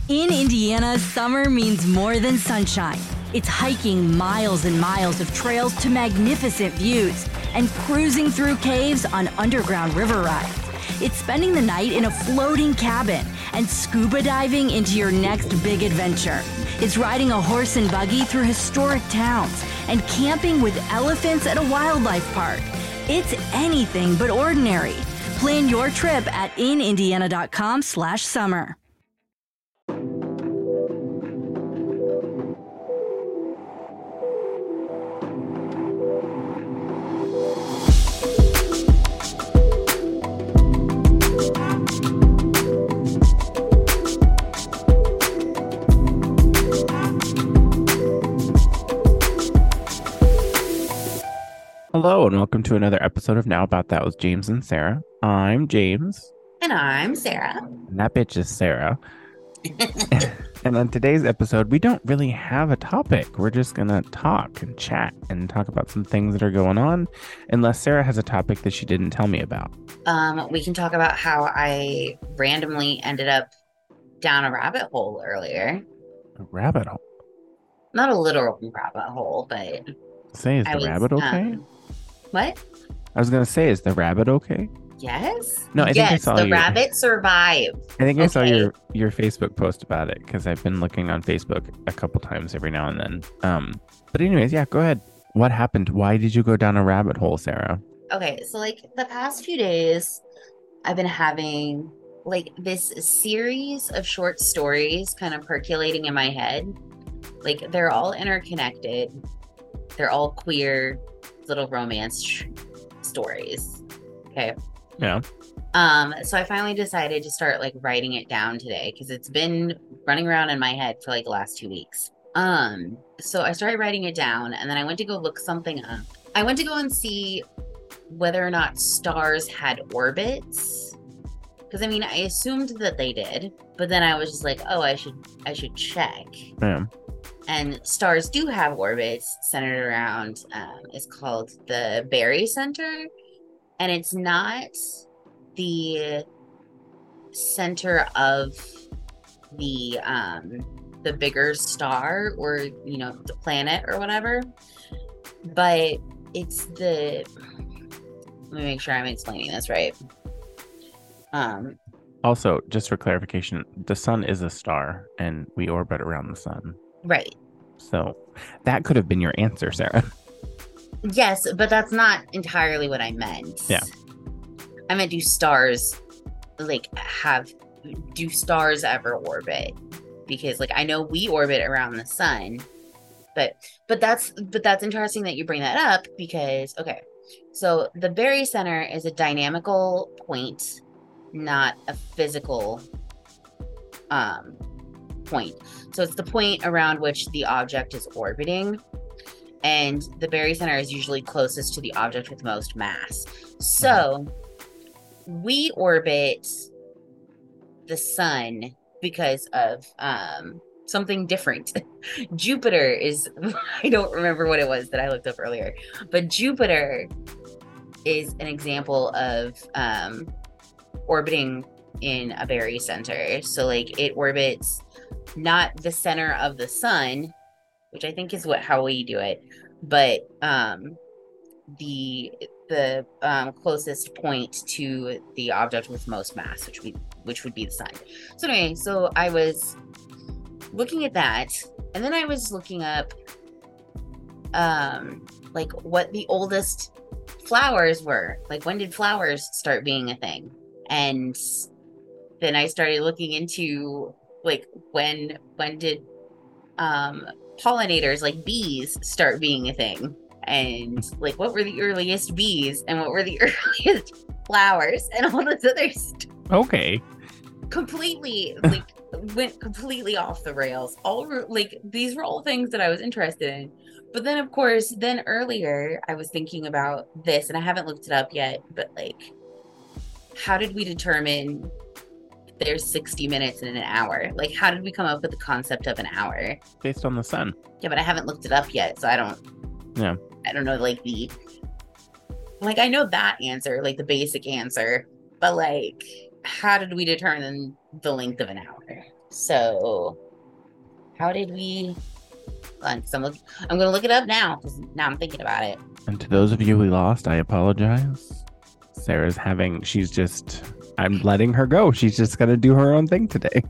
In Indiana, summer means more than sunshine. It's hiking miles and miles of trails to magnificent views and cruising through caves on underground river rides. It's spending the night in a floating cabin and scuba diving into your next big adventure. It's riding a horse and buggy through historic towns and camping with elephants at a wildlife park. It's anything but ordinary. Plan your trip at inindiana.com/summer. Hello and welcome to another episode of Now About That with James and Sarah. I'm James. And I'm Sarah. And that bitch is Sarah. And on today's episode, we don't really have a topic. We're just going to talk and chat and talk about some things that are going on, unless Sarah has a topic that she didn't tell me about. We can talk about how I randomly ended up down a rabbit hole earlier. A rabbit hole? Not a literal rabbit hole, but... Say, is the rabbit okay? What? I was going to say, is the rabbit okay? Yes. No, I think I saw the rabbit survived. I think I saw your Facebook post about it because I've been looking on Facebook a couple times every now and then. But anyways, yeah, go ahead. What happened? Why did you go down a rabbit hole, Sarah? Okay, so like the past few days, I've been having like this series of short stories kind of percolating in my head. Like they're all interconnected. They're all queer little romance stories. Okay. Yeah. So I finally decided to start like writing it down today because it's been running around in my head for like the last 2 weeks. So I started writing it down and then I went to go look something up. I went to go and see whether or not stars had orbits. Because I mean, I assumed that they did, but then I was just like, oh, I should check. Yeah. And stars do have orbits centered around, it's called the barycenter. And it's not the center of the bigger star or, you know, the planet or whatever. But it's let me make sure I'm explaining this right. Also, just for clarification, the sun is a star and we orbit around the sun. Right. So that could have been your answer, Sarah. Yes, but that's not entirely what I meant. Yeah. I meant do stars ever orbit? Because like I know we orbit around the sun, but that's interesting that you bring that up because okay. So the barycenter is a dynamical point, not a physical point. So it's the point around which the object is orbiting. And the barycenter is usually closest to the object with most mass. So we orbit the sun because of something different. Jupiter is, I don't remember what it was that I looked up earlier, but Jupiter is an example of orbiting in a barycenter. So like it orbits not the center of the sun, which I think is how we do it, but the closest point to the object with most mass, which would be the sun. So anyway, so I was looking at that, and then I was looking up like what the oldest flowers were. Like when did flowers start being a thing? And then I started looking into like when did pollinators like bees start being a thing, and like what were the earliest bees and what were the earliest flowers and all this other stuff. Okay. Completely like went completely off the rails. These were all things that I was interested in, but then of course earlier I was thinking about this and I haven't looked it up yet, but like how did we determine there's 60 minutes in an hour? Like, how did we come up with the concept of an hour? Based on the sun. Yeah, but I haven't looked it up yet, so I don't know, like, I know that answer, like, the basic answer, but, like, how did we determine the length of an hour? So, how did we? I'm gonna look it up now because now I'm thinking about it. And to those of you we lost, I apologize. I'm letting her go. She's just gonna do her own thing today.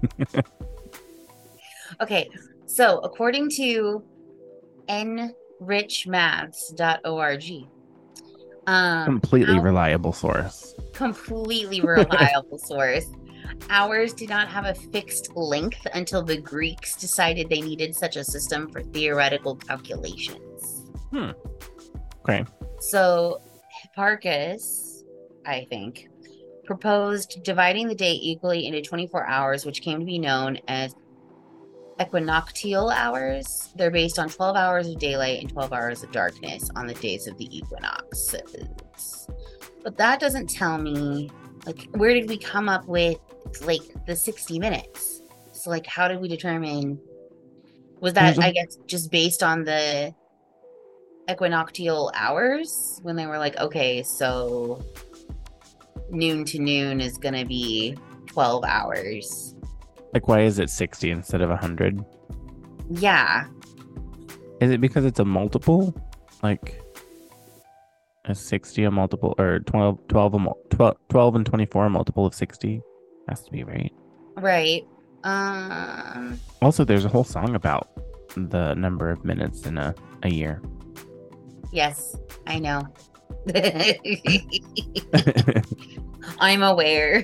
Okay, so according to enrichmaths.org, Completely reliable source. completely reliable source. Hours do not have a fixed length until the Greeks decided they needed such a system for theoretical calculations. Okay. So Hipparchus, I think, proposed dividing the day equally into 24 hours, which came to be known as equinoctial hours. They're based on 12 hours of daylight and 12 hours of darkness on the days of the equinoxes. But that doesn't tell me, like, where did we come up with, like, the 60 minutes? So, like, how did we determine, was that, I guess, just based on the equinoctial hours when they were like, okay, so noon to noon is going to be 12 hours. Like, why is it 60 instead of 100? Yeah. Is it because it's a multiple? Like, a 60 a multiple, or 12 and 24 a multiple of 60? Has to be, right? Right. Also, there's a whole song about the number of minutes in a year. Yes, I know. I'm aware.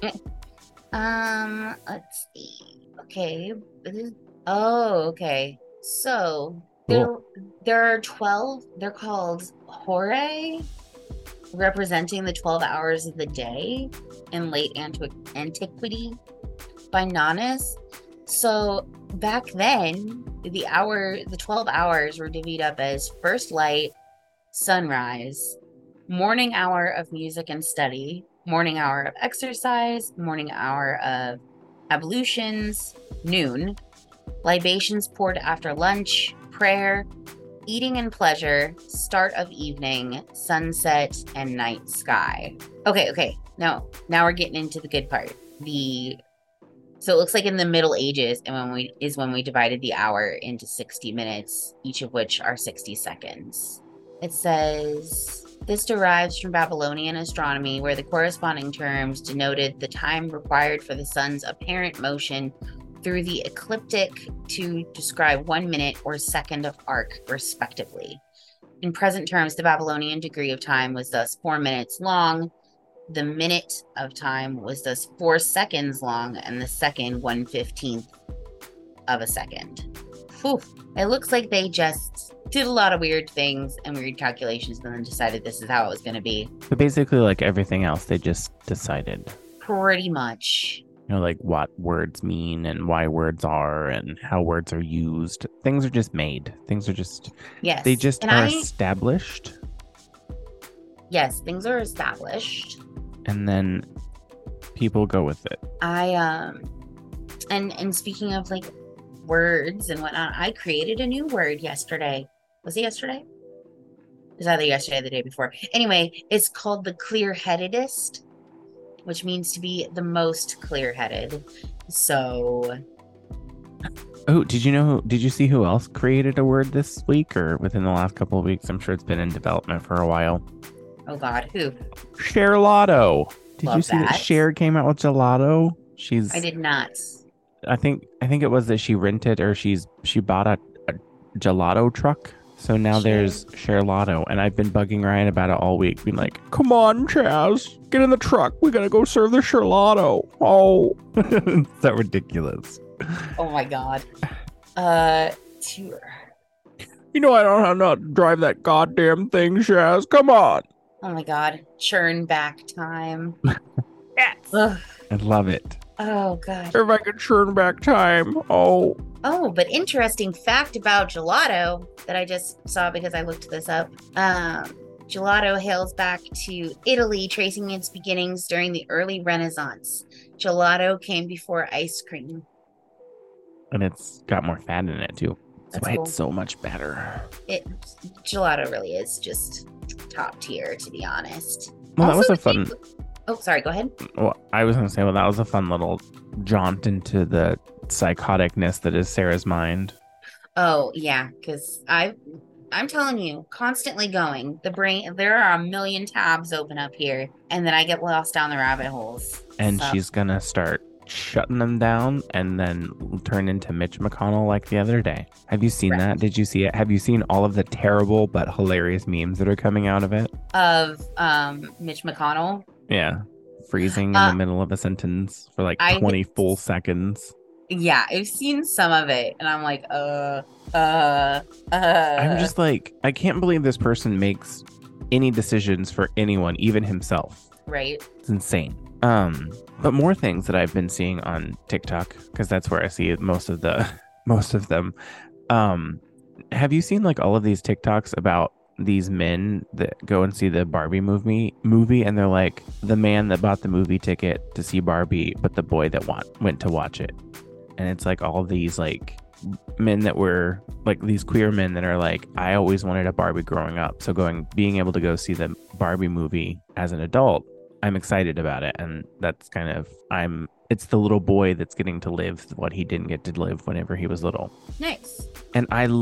Let's see. Okay. Oh, okay. So Cool. there are 12, they're called Horae, representing the 12 hours of the day in late antiquity by Nonnus. So back then, the 12 hours were divvied up as first light, sunrise, morning hour of music and study, morning hour of exercise, morning hour of ablutions, noon, libations poured after lunch, prayer, eating and pleasure, start of evening, sunset, and night sky. Okay. Now we're getting into the good part. So it looks like in the Middle Ages, and when we divided the hour into 60 minutes, each of which are 60 seconds. It says this derives from Babylonian astronomy, where the corresponding terms denoted the time required for the sun's apparent motion through the ecliptic to describe 1 minute or second of arc, respectively. In present terms, the Babylonian degree of time was thus 4 minutes long. The minute of time was thus 4 seconds long, and the second 1/15th of a second. Whew. It looks like they just did a lot of weird things and weird calculations and then decided this is how it was going to be. But basically, like everything else, they just decided. Pretty much. You know, like what words mean and why words are and how words are used. Things are just made. Things are just... Yes. They just are established. Yes, things are established. And then people go with it. And speaking of like words and whatnot, I created a new word yesterday. Was it yesterday? It was either yesterday or the day before. Anyway, it's called the clear-headedest, which means to be the most clear-headed. So... Oh, did you see who else created a word this week or within the last couple of weeks? I'm sure it's been in development for a while. Oh God, who? Cherlato. Did Love you see that that. Cher came out with gelato? I did not. I think it was that she rented or she bought a gelato truck. So now there's Cherlato, and I've been bugging Ryan about it all week, being like, "Come on, Chaz, get in the truck. We gotta go serve the Cherlato." Oh, it's that ridiculous. Oh my God. You know I don't know how to drive that goddamn thing, Chaz. Come on. Oh my God. Churn back time. Yes. Ugh. I love it. Oh God. If I could churn back time. Oh, but interesting fact about gelato that I just saw because I looked this up. Gelato hails back to Italy, tracing its beginnings during the early Renaissance. Gelato came before ice cream. And it's got more fat in it too. That's why cool. It's so much better. Gelato really is just top tier, to be honest. Well, Also, that was Oh, sorry, go ahead. Well, I was going to say, that was a fun little jaunt into the psychoticness that is Sarah's mind. Oh yeah, because I'm telling you, constantly going. The brain, there are a million tabs open up here, and then I get lost down the rabbit holes. And So, she's gonna start shutting them down and then turn into Mitch McConnell like the other day. Have you seen Right. that? Did you see it? Have you seen all of the terrible but hilarious memes that are coming out of it? of Mitch McConnell. Yeah. Freezing in Uh, the middle of a sentence for like I 20 full seconds. Yeah, I've seen some of it, and I'm like, I'm just like, I can't believe this person makes any decisions for anyone, even himself. right. It's insane. But more things that I've been seeing on TikTok, because that's where I see most of them. Have you seen like all of these TikToks about these men that go and see the Barbie movie and they're like, the man that bought the movie ticket to see Barbie, but the boy that went to watch it. And it's like all these like men that were like these queer men that are like, I always wanted a Barbie growing up. So being able to go see the Barbie movie as an adult, I'm excited about it. And that's kind of, it's the little boy that's getting to live what he didn't get to live whenever he was little. Nice. And I'm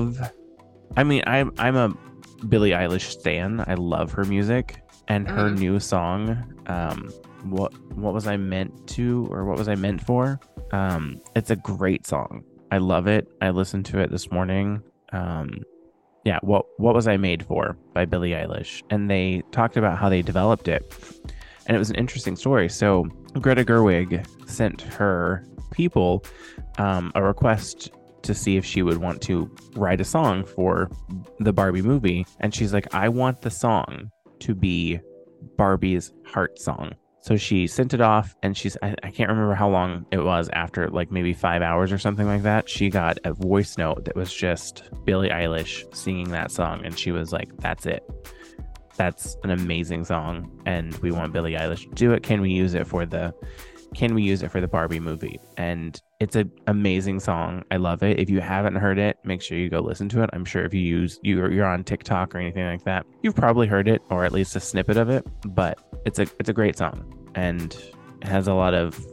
a Billie Eilish stan. I love her music and her new song. What was I meant to, or what was I meant for? It's a great song. I love it. I listened to it this morning. Yeah, what was I made for by Billie Eilish, and they talked about how they developed it, and it was an interesting story. So Greta Gerwig sent her people a request to see if she would want to write a song for the Barbie movie, and she's like, I want the song to be Barbie's heart song. So she sent it off, and I can't remember how long it was after, like maybe 5 hours or something like that. She got a voice note that was just Billie Eilish singing that song. And she was like, that's it. That's an amazing song. And we want Billie Eilish to do it. Can we use it for the Barbie movie? And it's an amazing song. I love it. If you haven't heard it, make sure you go listen to it. I'm sure if you're on TikTok or anything like that, you've probably heard it, or at least a snippet of it. But it's a great song, and it has a lot of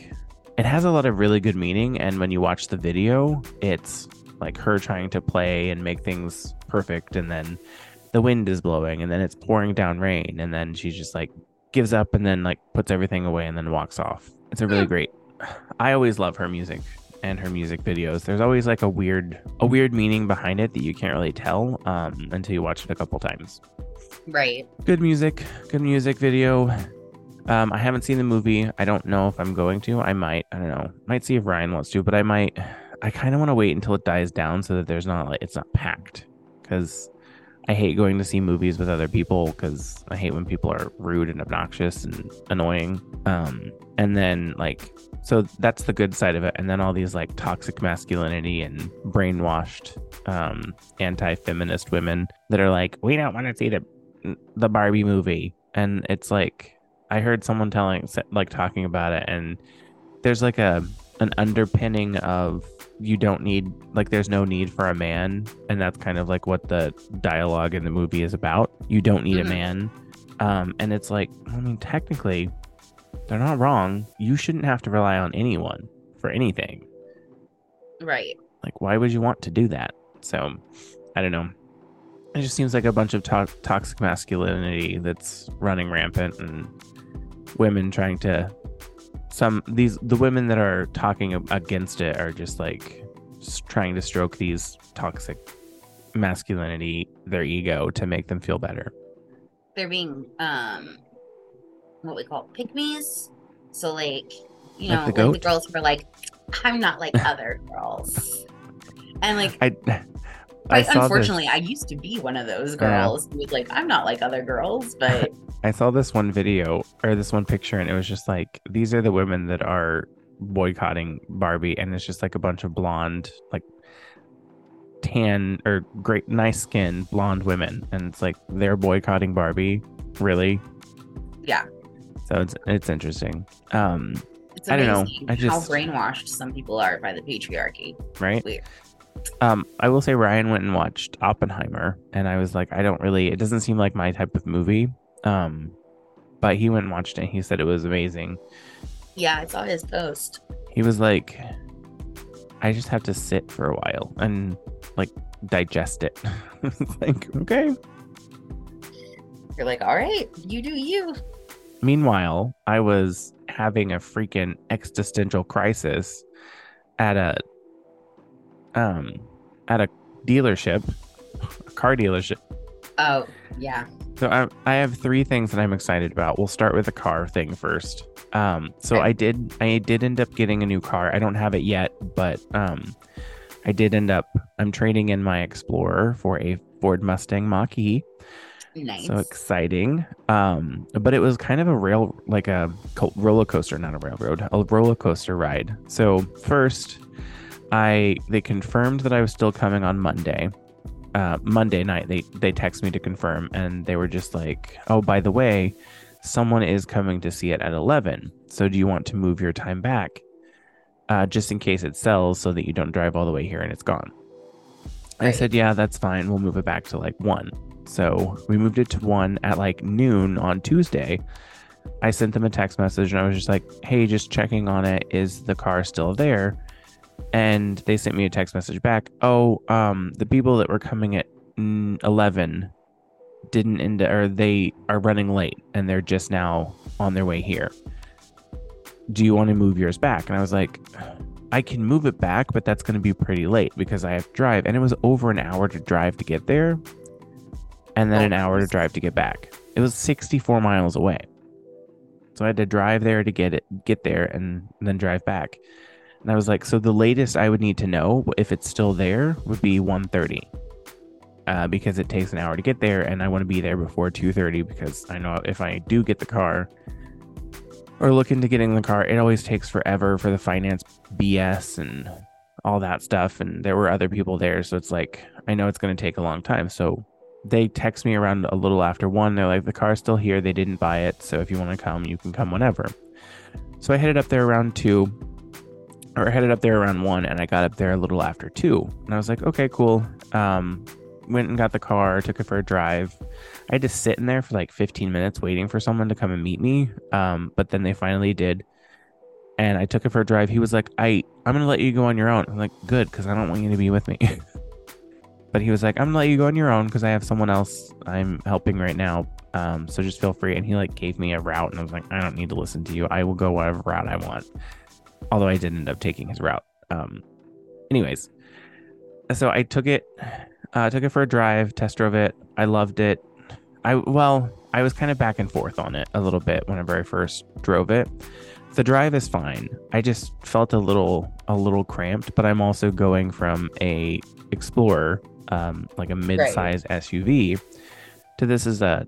really good meaning. And when you watch the video, it's like her trying to play and make things perfect, and then the wind is blowing, and then it's pouring down rain, and then she just like gives up and then like puts everything away and then walks off. It's a really great. I always love her music and her music videos. There's always like a weird meaning behind it that you can't really tell until you watch it a couple times. Right. Good music video. I haven't seen the movie. I don't know if I'm going to. I don't know. Might see if Ryan wants to, but I kind of want to wait until it dies down so that it's not packed, because I hate going to see movies with other people, because I hate when people are rude and obnoxious and annoying. And then so that's the good side of it. And then all these like toxic masculinity and brainwashed anti-feminist women that are like, we don't want to see the Barbie movie. And it's like, I heard someone talking about it, and there's like an underpinning of, you don't need, like, there's no need for a man, and that's kind of like what the dialogue in the movie is about. You don't need a man. And it's like, I mean, technically they're not wrong. You shouldn't have to rely on anyone for anything. Right. Like, why would you want to do that? So I don't know. It just seems like a bunch of toxic masculinity that's running rampant, and women trying to, the women that are talking against it are just like trying to stroke these toxic masculinity, their ego, to make them feel better. They're being what we call pick-me's. So like, you know, Like the like the goat? girls who are like, I'm not like other girls. And like, I saw unfortunately, I used to be one of those girls who was like, I'm not like other girls, but I saw this one video, or this one picture, and it was just like, these are the women that are boycotting Barbie, and it's just like a bunch of blonde, like tan or great, nice skin blonde women, and it's like, they're boycotting Barbie, really? yeah. So it's interesting. It's I don't know. amazing I how just, brainwashed some people are by the patriarchy. right? Weird. I will say Ryan went and watched Oppenheimer, and I was like, it doesn't seem like my type of movie. But he went and watched it, and he said it was amazing. Yeah, I saw his post. He was like, I just have to sit for a while and like digest it. It's like, okay. You're like, all right, you do you. Meanwhile, I was having a freaking existential crisis at a dealership, a car dealership. Oh, yeah. So I have three things that I'm excited about. We'll start with the car thing first. So Okay. I did end up getting a new car. I don't have it yet, but I did end up. I'm trading in my Explorer for a Ford Mustang Mach-E. Nice. So exciting. But it was kind of a roller coaster, not a railroad, a roller coaster ride. So first, they confirmed that I was still coming on Monday. Monday night, they text me to confirm, and they were just like, "Oh, by the way, someone is coming to see it at 11. So do you want to move your time back, just in case it sells, so that you don't drive all the way here and it's gone?" I Right. said, "Yeah, that's fine. We'll move it back to like 1." So we moved it to 1 at like noon on Tuesday. I sent them a text message and I was just like, "Hey, just checking on it. Is the car still there?" And they sent me a text message back. "Oh, the people that were coming at 11 didn't end, or they are running late and they're just now on their way here. Do you want to move yours back?" And I was like, "I can move it back, but that's going to be pretty late because I have to drive." And it was over an hour to drive to get there, and then Oh, an hour to drive to get back. It was 64 miles away. So I had to drive there to get there, and then drive back. And I was like, so the latest I would need to know if it's still there would be 1:30, because it takes an hour to get there, and I want to be there before 2:30 because I know if I do get the car or look into getting the car, it always takes forever for the finance BS and all that stuff. And there were other people there, so it's like I know it's going to take a long time. So they text me around a little after 1. They're like, "The car's still here. They didn't buy it, so if you want to come, you can come whenever." So I headed up there around 2. Or headed up there around 1, and I got up there a little after 2. And I was like, okay, cool. Went and got the car, took it for a drive. I had to sit in there for like 15 minutes waiting for someone to come and meet me. But then they finally did. And I took it for a drive. He was like, I'm going to let you go on your own. I'm like, good, because I don't want you to be with me. But he was like, "I'm going to let you go on your own because I have someone else I'm helping right now. So just feel free." And he like gave me a route, and I was like, "I don't need to listen to you. I will go whatever route I want." Although I did end up taking his route. Anyways, so I took it for a drive, test drove it. I loved it. I was kind of back and forth on it a little bit whenever I first drove it. The drive is fine. I just felt a little cramped, but I'm also going from a Explorer, like a mid-size SUV, to this is a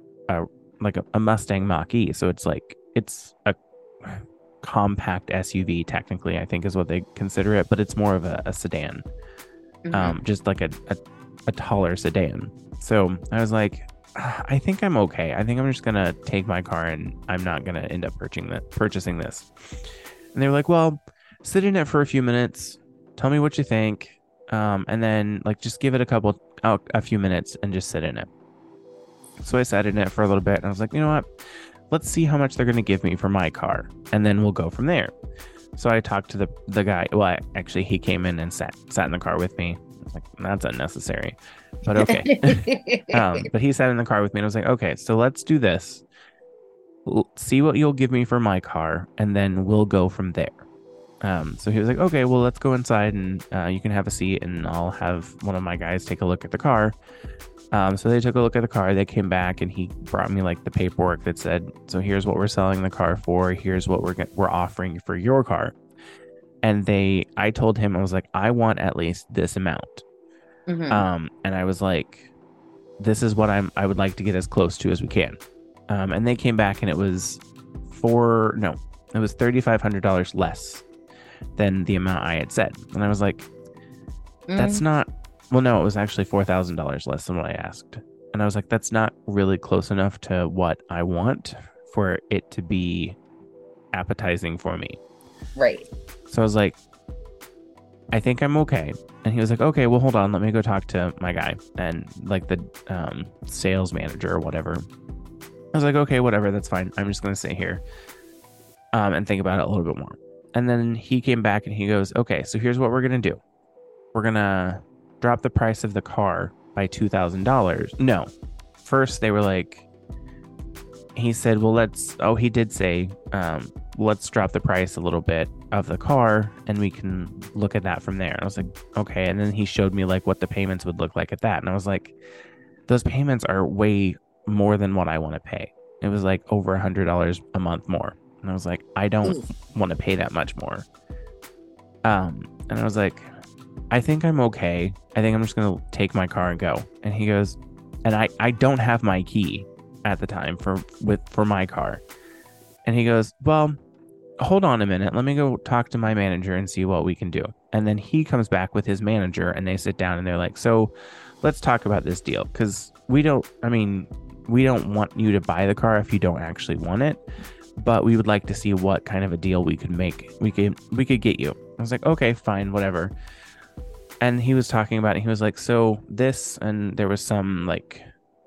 Mustang Mach-E. So it's a compact SUV, technically, I think is what they consider it, but it's more of a sedan, just like a taller sedan. So I was like, I think I'm okay. I think I'm just gonna take my car and I'm not gonna end up purchasing this. And they were like, "Well, sit in it for a few minutes, tell me what you think, and then like just give it a few minutes and just sit in it." So I sat in it for a little bit, and I was like, "You know what? Let's see how much they're going to give me for my car, and then we'll go from there." So I talked to the guy. Well, actually, he came in and sat in the car with me. I was like, "That's unnecessary," but okay. But he sat in the car with me, and I was like, "Okay, so let's do this. See what you'll give me for my car, and then we'll go from there." So he was like, "Okay, well, let's go inside, and you can have a seat, and I'll have one of my guys take a look at the car." So they took a look at the car. They came back, and he brought me like the paperwork that said, "So here's what we're selling the car for. Here's what we're offering for your car." And I told him, I was like, "I want at least this amount." And I was like, "This is what I would like to get as close to as we can." And they came back, and it was $3,500 less than the amount I had said. And I was like, "That's not." Well, no, it was actually $4,000 less than what I asked. And I was like, "That's not really close enough to what I want for it to be appetizing for me." Right. So I was like, "I think I'm okay." And he was like, "Okay, well, hold on. Let me go talk to my guy and like the sales manager or whatever." I was like, "Okay, whatever. That's fine. I'm just going to sit here and think about it a little bit more." And then he came back and he goes, okay, so here's what we're going to do. We're going to drop the price of the car by $2,000. No. First, they were like, he said, well, he did say, let's drop the price a little bit of the car and we can look at that from there. And I was like, okay. And then he showed me like what the payments would look like at that. And I was like, those payments are way more than what I want to pay. It was like over $100 a month more. And I was like, I don't want to pay that much more. And I was like, I think I'm okay. I think I'm just going to take my car and go. And he goes, and I don't have my key at the time for my car. And he goes, well, hold on a minute. Let me go talk to my manager and see what we can do. And then he comes back with his manager and they sit down and they're like, so let's talk about this deal. Because we don't want you to buy the car if you don't actually want it. But we would like to see what kind of a deal we could make. We could get you. I was like, okay, fine, whatever. And he was talking about it. He was like, so this, and there was some like,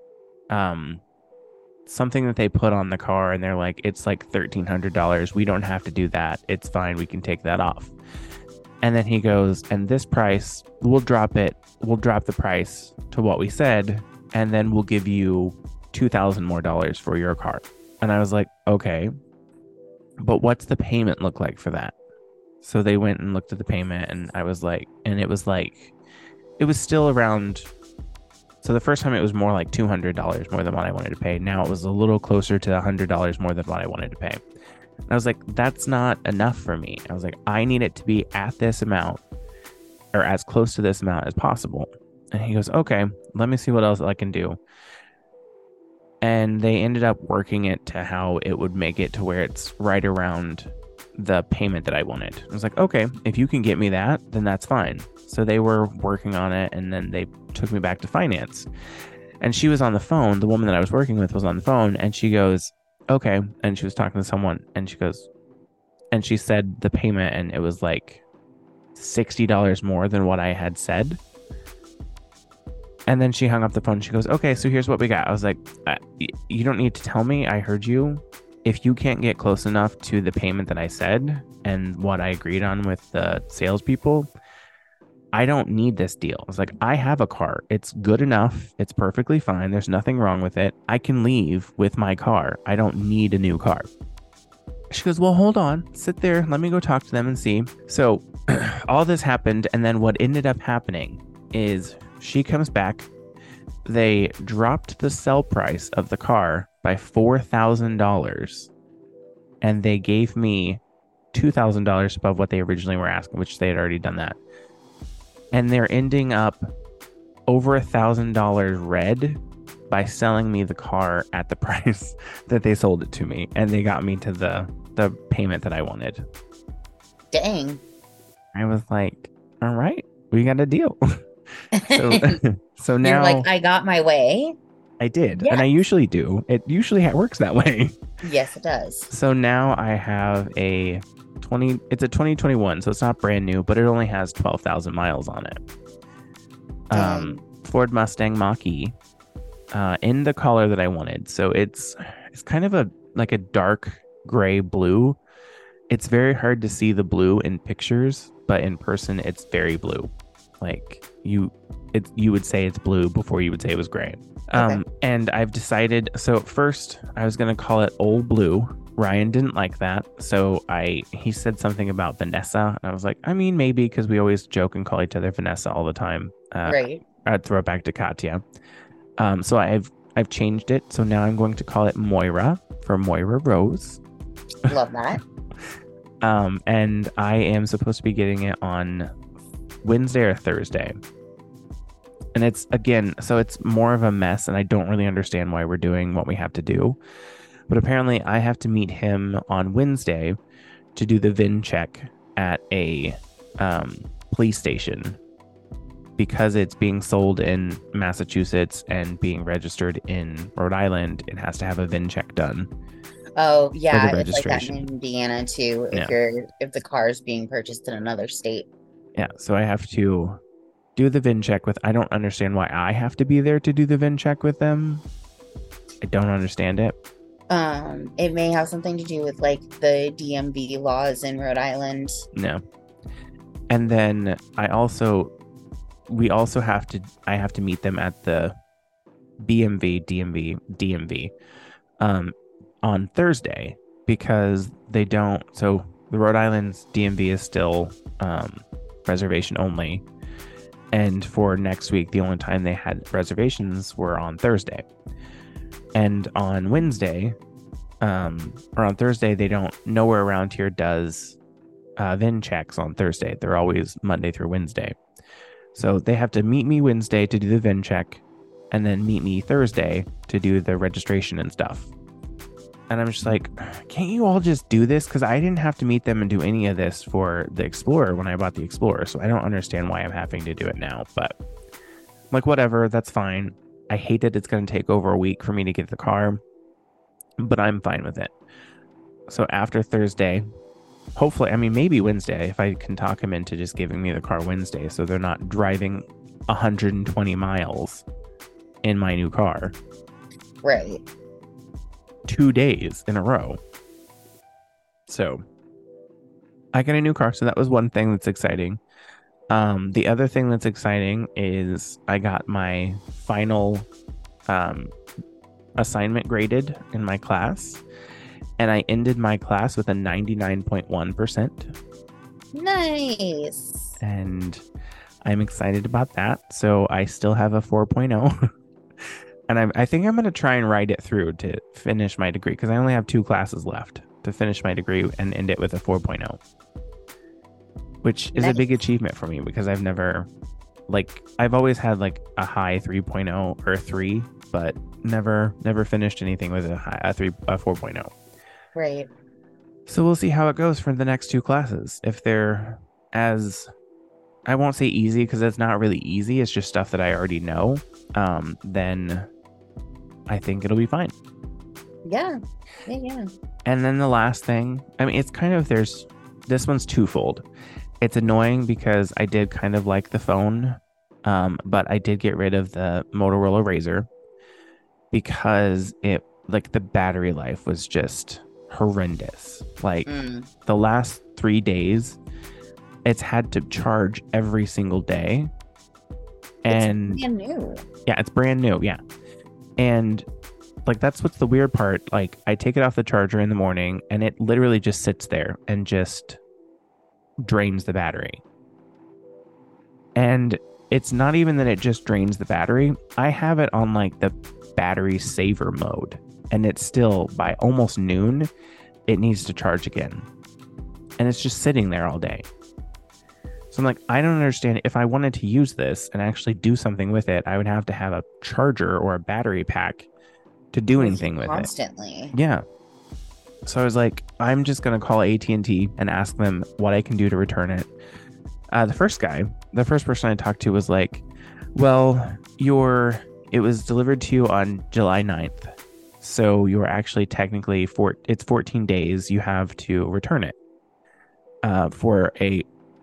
something that they put on the car, and they're like, it's like $1,300. We don't have to do that. It's fine. We can take that off. And then he goes, and this price, we'll drop it. We'll drop the price to what we said, and then we'll give you $2,000 more for your car. And I was like, okay, but what's the payment look like for that? So they went and looked at the payment, and I was like, and it was still around. So the first time it was more like $200 more than what I wanted to pay. Now it was a little closer to $100 more than what I wanted to pay. And I was like, that's not enough for me. I was like, I need it to be at this amount or as close to this amount as possible. And he goes, okay, let me see what else I can do. And they ended up working it to how it would make it to where it's right around the payment that I wanted. I was like, okay, if you can get me that, then that's fine. So they were working on it, and then they took me back to finance. And she was on the phone. The woman that I was working with was on the phone, and she goes, okay. And she was talking to someone, and she goes, and she said the payment, and it was like $60 more than what I had said. And then she hung up the phone. She goes, okay, so here's what we got. I was like, you don't need to tell me. I heard you. If you can't get close enough to the payment that I said and what I agreed on with the salespeople, I don't need this deal. I was like, I have a car. It's good enough. It's perfectly fine. There's nothing wrong with it. I can leave with my car. I don't need a new car. She goes, well, hold on. Sit there. Let me go talk to them and see. So all this happened. And then what ended up happening is she comes back. They dropped the sell price of the car by $4,000. And they gave me $2,000 above what they originally were asking, which they had already done that. And they're ending up over $1,000 red by selling me the car at the price that they sold it to me. And they got me to the payment that I wanted. Dang. I was like, all right, we got a deal. So now, you're like, I got my way. I did. Yes. And I usually do. It usually works that way. Yes, it does. So now I have it's a 2021, so it's not brand new, but it only has 12,000 miles on it. Ford Mustang Mach-E, in the color that I wanted. So it's kind of a dark gray blue. It's very hard to see the blue in pictures, but in person it's very blue. Like you would say it's blue before you would say it was gray. Okay. And I've decided, so at first I was going to call it Old Blue. Ryan didn't like that. So he said something about Vanessa. And I was like, I mean, maybe, because we always joke and call each other Vanessa all the time. Right. I'd throw it back to Katya. So I've changed it. So now I'm going to call it Moira for Moira Rose. Love that. And I am supposed to be getting it on Wednesday or Thursday. And it's more of a mess, and I don't really understand why we're doing what we have to do. But apparently I have to meet him on Wednesday to do the VIN check at a police station, because it's being sold in Massachusetts and being registered in Rhode Island. It has to have a VIN check done. Oh yeah, for the it's like that registration. in Indiana too. If the car is being purchased in another state. Yeah, so I have to do the VIN check I don't understand why I have to be there to do the VIN check with them. I don't understand it. It may have something to do with like the DMV laws in Rhode Island. No. And then I have to meet them at the DMV on Thursday, because so the Rhode Island's DMV is still reservation only. And for next week, the only time they had reservations were on Thursday. And on Wednesday, or on Thursday, nowhere around here does VIN checks on Thursday. They're always Monday through Wednesday. So they have to meet me Wednesday to do the VIN check, and then meet me Thursday to do the registration and stuff. And I'm just like, can't you all just do this? Because I didn't have to meet them and do any of this for the Explorer when I bought the Explorer. So I don't understand why I'm having to do it now. But I'm like, whatever, that's fine. I hate that it's going to take over a week for me to get the car, but I'm fine with it. So after Thursday, hopefully, I mean, maybe Wednesday, if I can talk them into just giving me the car Wednesday so they're not driving 120 miles in my new car. Right. 2 days in a row. So I got a new car. So that was one thing that's exciting. The other thing that's exciting is I got my final assignment graded in my class, and I ended my class with a 99.1%. Nice. And I'm excited about that. So I still have a 4.0. And I think I'm going to try and ride it through to finish my degree, because I only have 2 classes left to finish my degree and end it with a 4.0, which is a big achievement for me, because I've always had like a high 3.0 or a 3, but never finished anything with a 4.0. Right. So we'll see how it goes for the next 2 classes. If they're I won't say easy, because it's not really easy. It's just stuff that I already know. Then I think it'll be fine. Yeah. Yeah. And then the last thing, I mean, it's kind of, this one's twofold. It's annoying because I did kind of like the phone, but I did get rid of the Motorola Razr because the battery life was just horrendous. The last 3 days, it's had to charge every single day. And it's brand new. Yeah, it's brand new. Yeah. And that's what's the weird part. I take it off the charger in the morning and it literally just sits there and just drains the battery. And it's not even that it just drains the battery. I have it on the battery saver mode, and it's still by almost noon, it needs to charge again. And it's just sitting there all day. So I'm like, I don't understand. If I wanted to use this and actually do something with it, I would have to have a charger or a battery pack to do anything with it. Constantly. Yeah. So I was like, I'm just going to call AT&T and ask them what I can do to return it. The first person I talked to was like, well, it was delivered to you on July 9th. So you're actually technically it's 14 days. You have to return it for a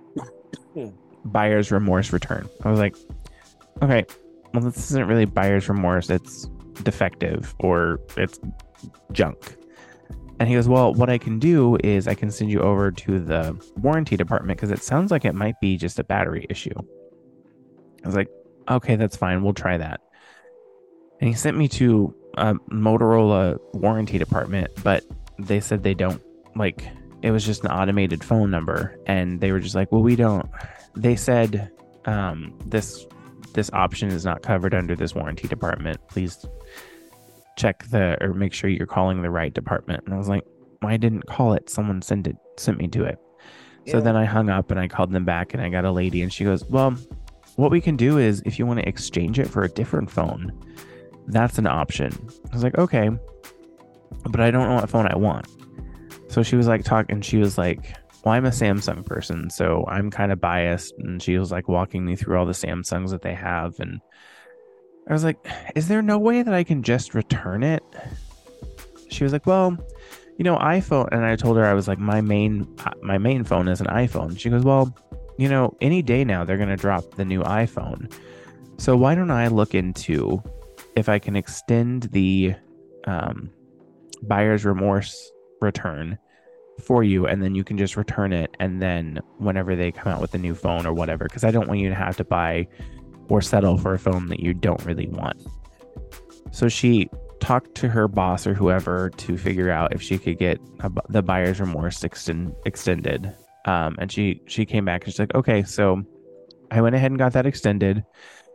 buyer's remorse return. I was like, okay, well, this isn't really buyer's remorse. It's defective or it's junk. And he goes, well, what I can do is I can send you over to the warranty department because it sounds like it might be just a battery issue. I was like, okay, that's fine. We'll try that. And he sent me to a Motorola warranty department, but they said they don't, it was just an automated phone number. And they were just like, well, they said this option is not covered under this warranty department. Please check or make sure you're calling the right department. And I was like, well, I didn't call it. Someone sent me to it. Yeah. So then I hung up and I called them back and I got a lady and she goes, well, what we can do is if you want to exchange it for a different phone, that's an option. I was like, okay, but I don't know what phone I want. So she was she was like, well, I'm a Samsung person, so I'm kind of biased. And she was walking me through all the Samsungs that they have. And I was like, is there no way that I can just return it? She was like, well, iPhone. And I told her, I was like, my main phone is an iPhone. She goes, well, any day now they're going to drop the new iPhone. So why don't I look into if I can extend the buyer's remorse return for you, and then you can just return it, and then whenever they come out with a new phone or whatever, because I don't want you to have to buy or settle for a phone that you don't really want. So she talked to her boss or whoever to figure out if she could get the buyer's remorse extended. And she came back and she's like, okay, so I went ahead and got that extended.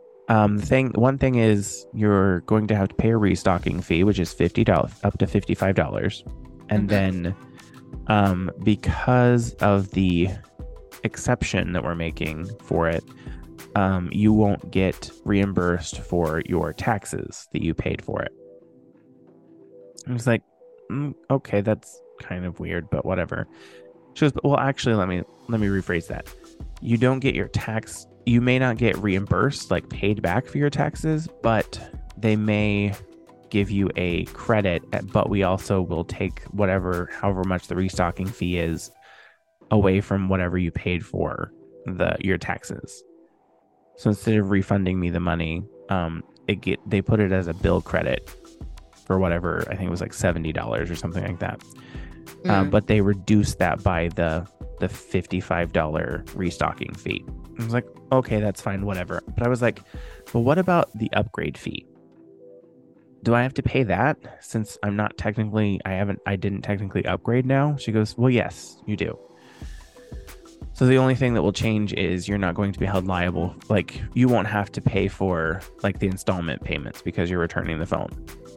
One thing is you're going to have to pay a restocking fee, which is $50 up to $55. And then because of the exception that we're making for it, you won't get reimbursed for your taxes that you paid for it. I was like, okay, that's kind of weird, but whatever. She goes, well, actually, let me rephrase that. You don't get your tax. You may not get reimbursed, like paid back for your taxes, but they may give you a credit, but we also will take however much the restocking fee is away from whatever you paid for your taxes. So instead of refunding me the money, they put it as a bill credit for whatever, I think it was like $70 or something like that. But they reduced that by the $55 restocking fee. I was like, okay, that's fine, whatever. But I was like, well, what about the upgrade fee? Do I have to pay that since I didn't technically upgrade now? She goes, well, yes, you do. So the only thing that will change is you're not going to be held liable. Like, you won't have to pay for like the installment payments because you're returning the phone.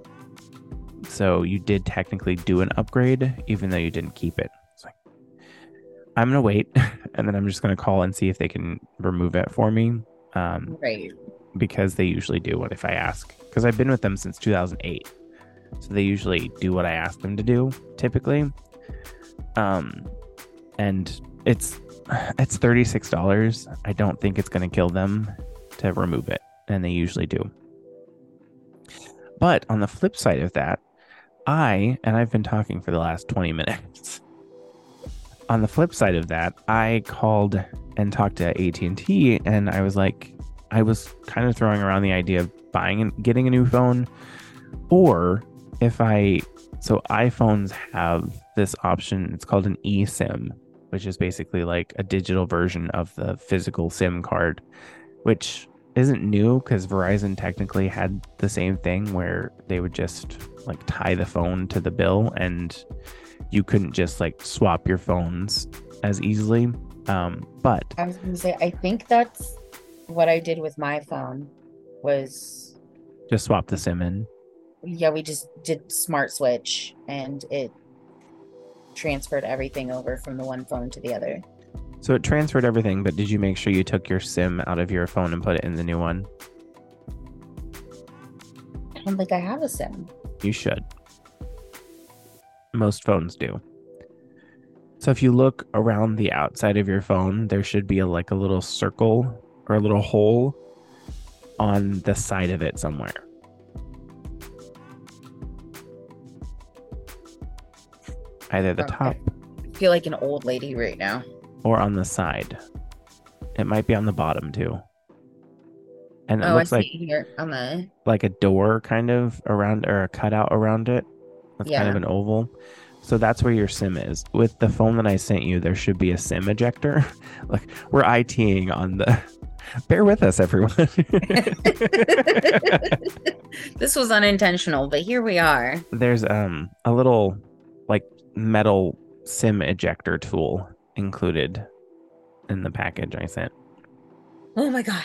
So you did technically do an upgrade, even though you didn't keep it. It's like, I'm going to wait, and then I'm just going to call and see if they can remove it for me. Right. Because they usually do if I ask. Because I've been with them since 2008. So they usually do what I ask them to do, typically. And it's $36. I don't think it's going to kill them to remove it. And they usually do. But on the flip side of that, I've been talking for the last 20 minutes. On the flip side of that, I called and talked to AT&T, and I was like, I was kind of throwing around the idea of buying and getting a new phone, or so iPhones have this option. It's called an eSIM, which is basically like a digital version of the physical SIM card, which isn't new because Verizon technically had the same thing where they would just like tie the phone to the bill and you couldn't just like swap your phones as easily. But I was going to say, I think that's what I did with my phone was just swap the SIM in. Yeah, we just did smart switch and it transferred everything over from the one phone to the other. So it transferred everything, but did you make sure you took your SIM out of your phone and put it in the new one? I don't think I have a SIM. You should. Most phones do. So if you look around the outside of your phone, there should be a little circle or a little hole on the side of it somewhere. Either the top. I feel like an old lady right now. Or on the side. It might be on the bottom too. And it looks like here on the like a door kind of around, or a cutout around it. That's kind of an oval. So that's where your SIM is. With the phone that I sent you, there should be a SIM ejector. Like, we're ITing on the... Bear with us, everyone. This was unintentional, but here we are. There's a little like metal SIM ejector tool included in the package I sent. Oh my God.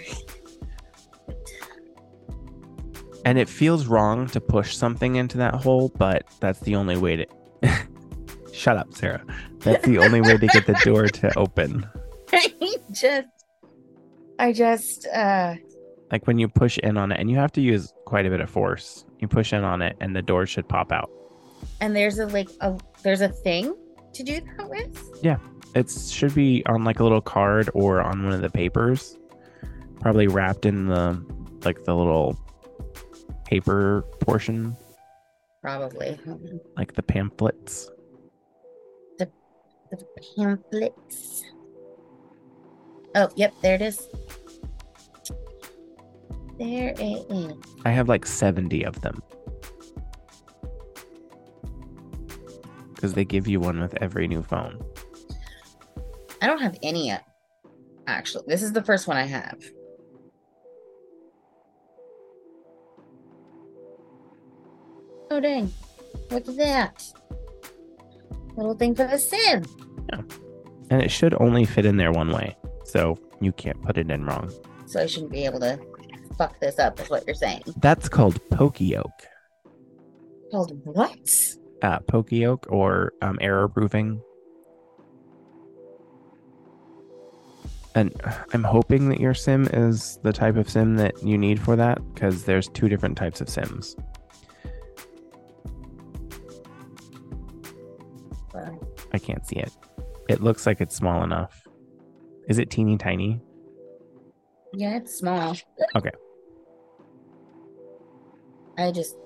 And it feels wrong to push something into that hole, but that's the only way to... Shut up, Sarah. That's the only way to get the door to open. I just like when you push in on it, and you have to use quite a bit of force. You push in on it and the door should pop out. And there's a thing to do that with? Yeah. It should be on like a little card or on one of the papers. Probably wrapped in the little paper portion. Probably. Like the pamphlets. The pamphlets. Oh, yep, there it is. There it is. I have like 70 of them. because they give you one with every new phone. I don't have any yet. Actually, this is the first one I have. Oh, dang. Look at that. Little thing for the SIM. Yeah. And it should only fit in there one way. So you can't put it in wrong. So I shouldn't be able to fuck this up, is what you're saying. That's called Pokeyoke. Called what? Pokeyoke or error proofing. And I'm hoping that your SIM is the type of SIM that you need for that, because there's 2 different types of SIMs. I can't see it. It looks like it's small enough. Is it teeny tiny? Yeah, it's small. Okay. I just...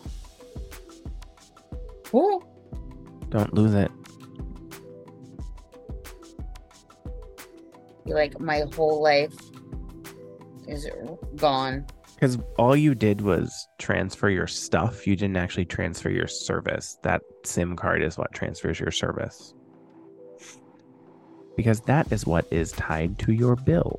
Ooh. Don't lose it. Like, my whole life is gone. Because all you did was transfer your stuff. You didn't actually transfer your service. That SIM card is what transfers your service. Because that is what is tied to your bill.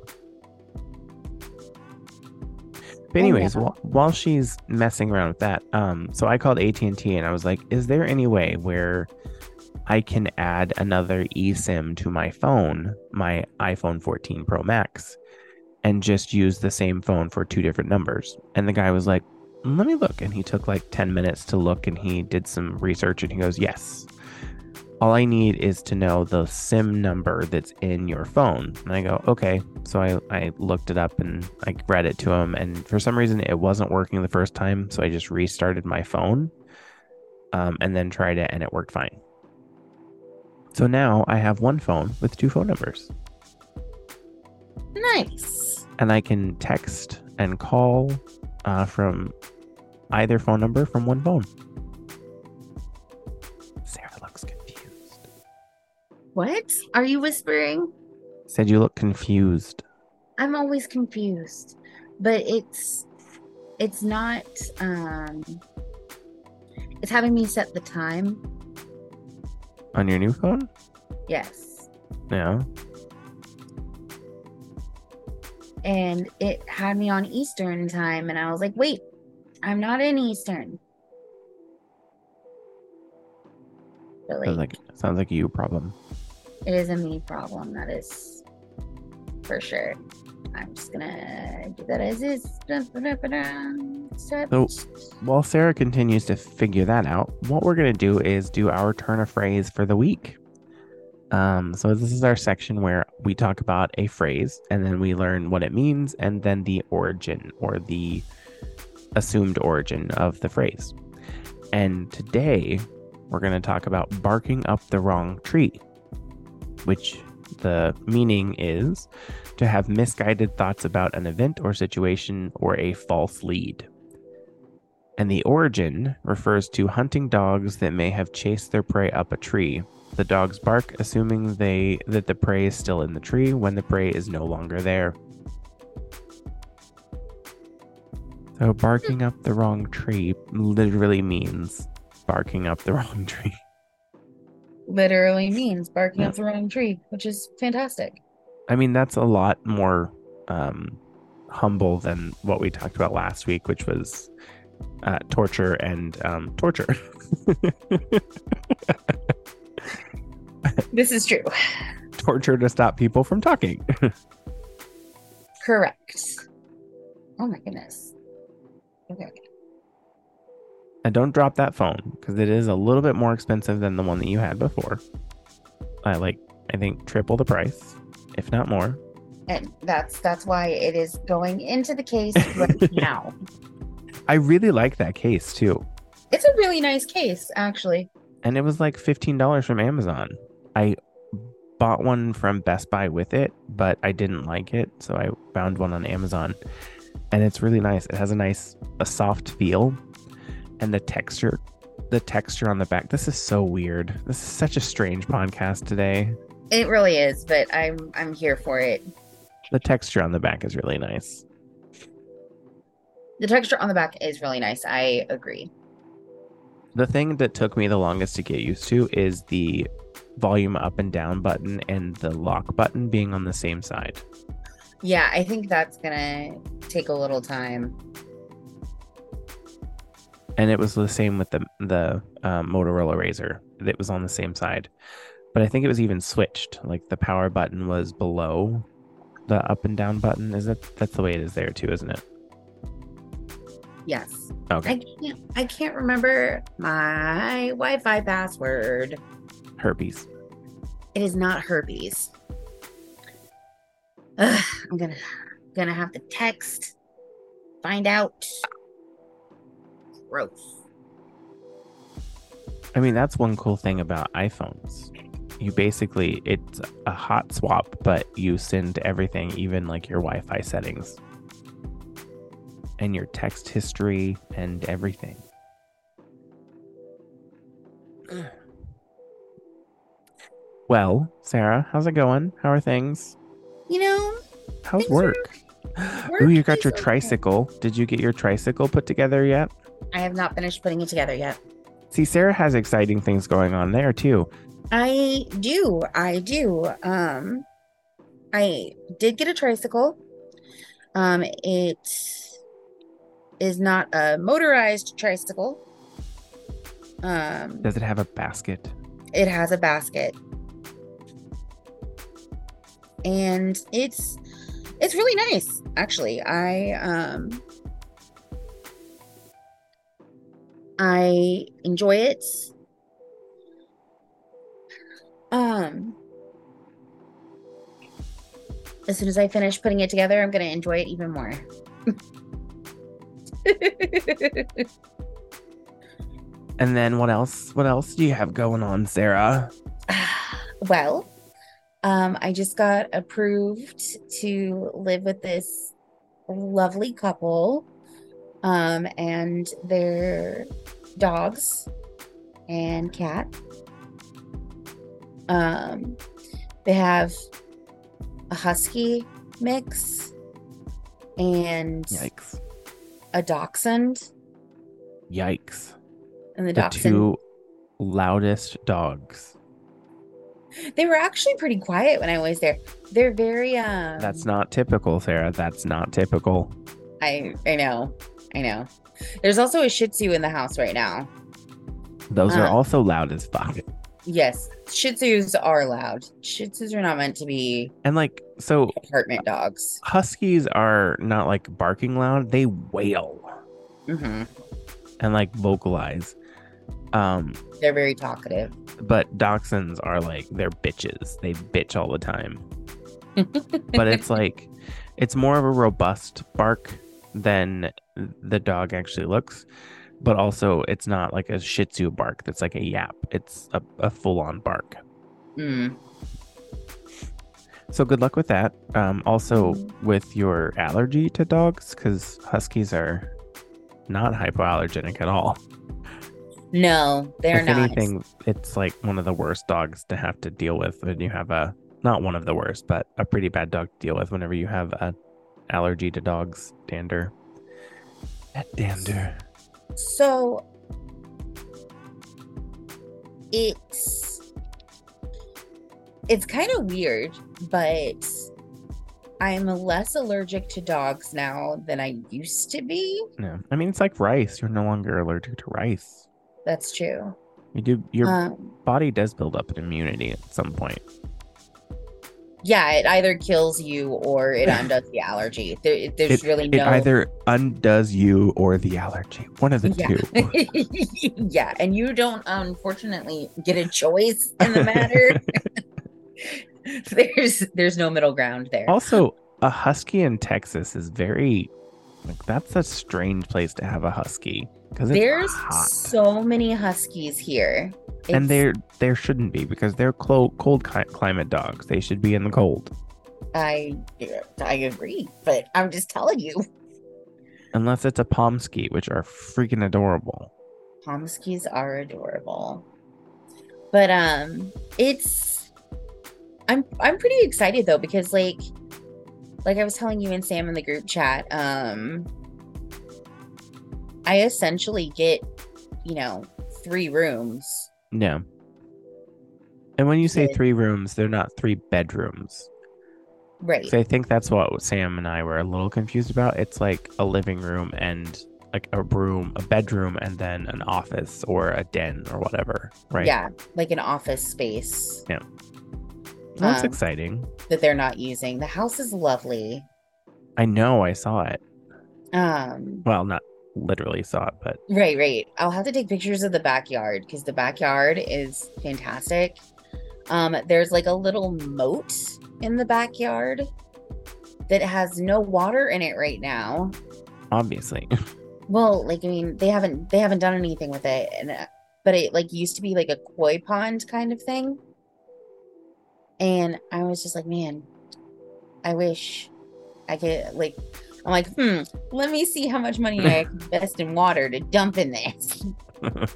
But anyways, while she's messing around with that, so I called AT&T and I was like, is there any way where I can add another eSIM to my phone, my iPhone 14 Pro Max, and just use the same phone for 2 different numbers? And the guy was like, let me look. And he took like 10 minutes to look, and he did some research, and he goes, yes. All I need is to know the SIM number that's in your phone. And I go, okay. So I looked it up and I read it to him. And for some reason, it wasn't working the first time. So I just restarted my phone and then tried it, and it worked fine. So now I have one phone with 2 phone numbers. Nice. And I can text and call from either phone number from one phone. Sarah looks confused. What? Are you whispering? Said you look confused. I'm always confused. But it's not it's having me set the time. On your new phone? Yes. Yeah. And it had me on Eastern time, and I was like, wait, I'm not in Eastern. But Sounds like a you problem. It is a me problem, that is for sure. I'm just gonna do that as is. So while Sarah continues to figure that out, what we're gonna do is do our turn of phrase for the week. So this is our section where we talk about a phrase, and then we learn what it means, and then the origin or the assumed origin of the phrase. And today we're going to talk about barking up the wrong tree, which the meaning is to have misguided thoughts about an event or situation or a false lead. And the origin refers to hunting dogs that may have chased their prey up a tree. The dogs bark, assuming that the prey is still in the tree when the prey is no longer there. So barking up the wrong tree literally means barking up the wrong tree. Literally means barking up the wrong tree, which is fantastic. I mean, that's a lot more humble than what we talked about last week, which was torture and torture. This is true. Torture to stop people from talking. Correct. Oh my goodness. Okay. And don't drop that phone, because it is a little bit more expensive than the one that you had before. I think triple the price, if not more. And that's why it is going into the case right now. I really like that case too. It's a really nice case, actually. And it was like $15 from Amazon. I bought one from Best Buy with it, but I didn't like it, so I found one on Amazon. And it's really nice. It has a soft feel, and the texture on the back. This is so weird. This is such a strange podcast today. It really is, but I'm here for it. The texture on the back is really nice. The texture on the back is really nice. I agree. The thing that took me the longest to get used to is the volume up and down button and the lock button being on the same side. Yeah, I think that's gonna take a little time. And it was the same with the Motorola Razr. It was on the same side. But I think it was even switched. Like the power button was below the up and down button. That's the way it is there too, isn't it? Yes. Okay. I can't remember my Wi-Fi password. Herpes. It is not herpes. Ugh, I'm gonna have to text, find out. Gross. I mean, that's one cool thing about iPhones. It's a hot swap, but you send everything, even like your Wi-Fi settings and your text history and everything. Well, Sarah, how's it going? How are things? How's things work? Ooh, you got your tricycle. Did you get your tricycle put together yet? I have not finished putting it together yet. See, Sarah has exciting things going on there too. I do. I did get a tricycle. It is not a motorized tricycle. Does it have a basket? It has a basket. And it's really nice, actually. I enjoy it. As soon as I finish putting it together, I'm going to enjoy it even more. And then what else? What else do you have going on, Sarah? Well, I just got approved to live with this lovely couple, and their dogs and cat. They have a husky mix and Yikes. a dachshund. Yikes. And the The dachshund, two loudest dogs. they were actually pretty quiet when I was there. They're very That's not typical, Sarah. That's not typical. I know. There's also a Shih Tzu in the house right now. Those are also loud as fuck. Yes, Shih Tzus are loud. Shih Tzus are not meant to be And like, so apartment dogs. huskies are not like barking loud. They wail Mm-hmm. and like vocalize. They're very talkative. But dachshunds are like, they're bitches. They bitch all the time. But it's like, it's more of a robust bark than the dog actually looks. But also, it's not like a Shih Tzu bark that's like a yap. It's a full-on bark. Mm. So good luck with that. Also, with your allergy to dogs, because huskies are not hypoallergenic at all. No, they're If not. anything, it's like one of the worst dogs to have to deal with when you have not one of the worst, but a pretty bad dog to deal with whenever you have an allergy to dogs. Dander. Dander. So it's kind of weird, but I'm less allergic to dogs now than I used to be. No, I mean, it's like rice. You're no longer allergic to rice. That's true. Your body does build up an immunity at some point. Yeah, it either kills you or it undoes the allergy. There's really no. It either undoes you or the allergy. One of the two. Yeah, and you don't unfortunately get a choice in the matter. There's no middle ground there. Also, a husky in Texas is very that's a strange place to have a husky because there's hot. So many huskies here. And there shouldn't be because they're cold climate dogs. They should be in the cold. I agree, but I'm just telling you. Unless it's a Pomsky, which are freaking adorable. Pomskys are adorable. But it's I'm pretty excited though because like I was telling you and Sam in the group chat, I essentially get, 3 rooms. Yeah. And when you say Yeah. 3 rooms, they're not 3 bedrooms. Right. So I think that's what Sam and I were a little confused about. It's like a living room and like a bedroom, and then an office or a den or whatever, right? Yeah, like an office space. Yeah. That's exciting. That they're not using. The house is lovely. I know, I saw it. Well, not literally saw it, but right. I'll have to take pictures of the backyard because the backyard is fantastic. There's like a little moat in the backyard that has no water in it right now. Obviously. Well, like, I mean, they haven't done anything with it, but it like used to be like a koi pond kind of thing. And I was just like, man, I wish I could, like, I'm like, let me see how much money I can invest in water to dump in this. Oh,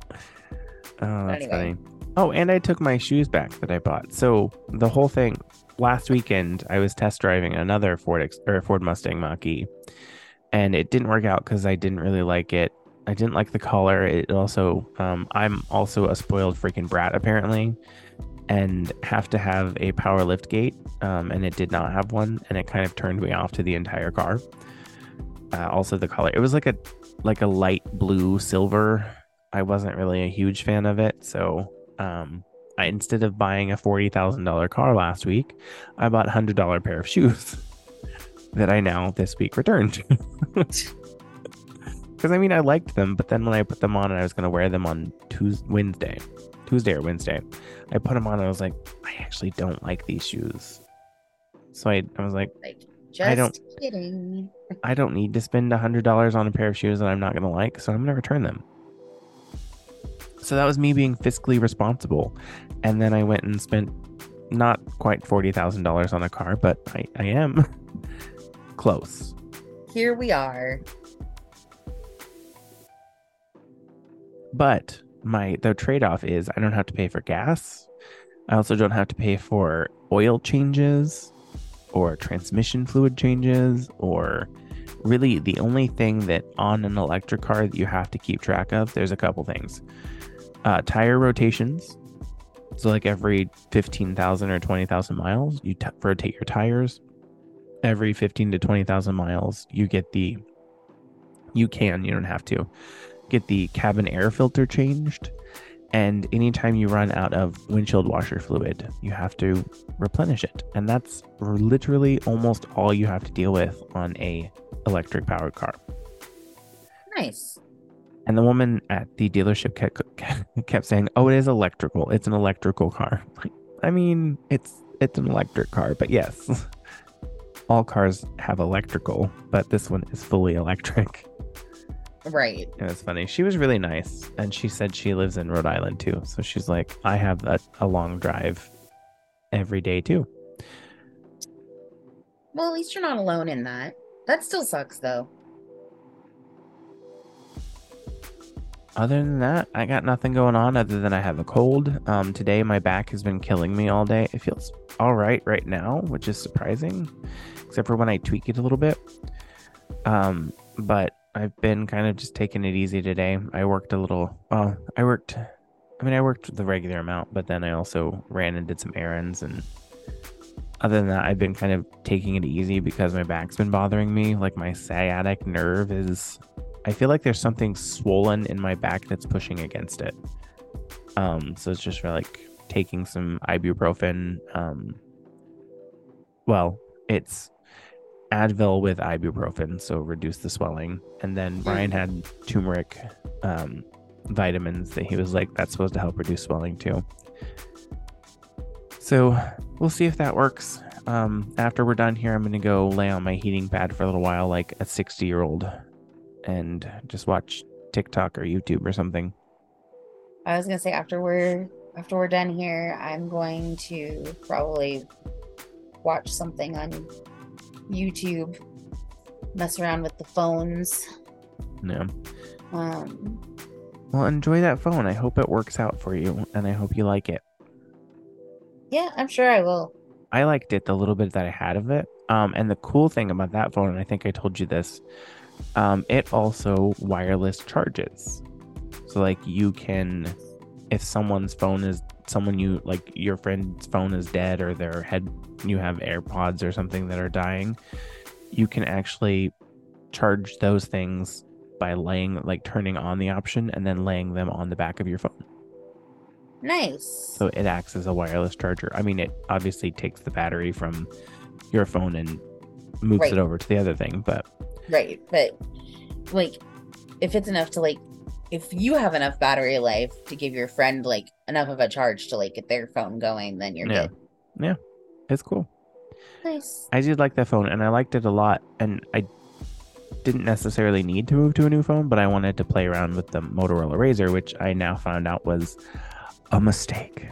that's funny. Oh, and I took my shoes back that I bought. So the whole thing, last weekend, I was test driving another Ford Mustang Mach-E, and it didn't work out because I didn't really like it. I didn't like the color. It also, I'm also a spoiled freaking brat, apparently, and have to have a power lift gate, and it did not have one, and it kind of turned me off to the entire car. Also the color, it was like a light blue silver. I wasn't really a huge fan of it, so I, instead of buying a $40,000 car last week, I bought a $100 pair of shoes that I now this week returned. Because I mean, I liked them, but then when I put them on and I was going to wear them on Tuesday or Wednesday, I put them on and I was like, I actually don't like these shoes. So I was like, kidding. I don't need to spend $100 on a pair of shoes that I'm not going to like, so I'm going to return them. So that was me being fiscally responsible. And then I went and spent not quite $40,000 on a car, but I am close. Here we are. But the trade-off is I don't have to pay for gas. I also don't have to pay for oil changes or transmission fluid changes, or really the only thing that on an electric car that you have to keep track of, there's a couple things. Tire rotations. So like every 15,000 or 20,000 miles, you rotate your tires. Every 15 to 20,000 miles, you don't have to get the cabin air filter changed. And anytime you run out of windshield washer fluid, you have to replenish it. And that's literally almost all you have to deal with on a electric powered car. Nice. And the woman at the dealership kept saying, "Oh, it is electrical. It's an electrical car." I mean, it's an electric car, but yes, all cars have electrical, but this one is fully electric. Right. It was funny. She was really nice, and she said she lives in Rhode Island too. So she's like, I have a long drive every day too. Well, at least you're not alone in that. That still sucks though. Other than that, I got nothing going on other than I have a cold. Today my back has been killing me all day. It feels all right now, which is surprising, except for when I tweak it a little bit. But I've been kind of just taking it easy today. I worked a little. Well, I worked the regular amount, but then I also ran and did some errands. And other than that, I've been kind of taking it easy because my back's been bothering me. Like my sciatic nerve is. I feel like there's something swollen in my back that's pushing against it. So it's just for like taking some ibuprofen. Well, it's Advil with ibuprofen, so reduce the swelling. And then Ryan had turmeric vitamins that he was like, that's supposed to help reduce swelling too. So we'll see if that works. After we're done here, I'm going to go lay on my heating pad for a little while like a 60-year-old and just watch TikTok or YouTube or something. I was going to say after we're done here, I'm going to probably watch something on YouTube, mess around with the phones. Yeah. Well, enjoy that phone. I hope it works out for you, and I hope you like it. Yeah, I'm sure I will. I liked it the little bit that I had of it. And the cool thing about that phone, and I think I told you this, it also wireless charges. So like you can, if someone's phone is someone you like, your friend's phone is dead, or you have AirPods or something that are dying, you can actually charge those things by turning on the option and then laying them on the back of your phone. Nice. So it acts as a wireless charger. I mean, it obviously takes the battery from your phone and moves it over to the other thing, but right. But like, if it's enough to if you have enough battery life to give your friend enough of a charge to get their phone going, then you're good. Yeah, it's cool. Nice. I did like that phone, and I liked it a lot, and I didn't necessarily need to move to a new phone, but I wanted to play around with the Motorola Razr, which I now found out was a mistake.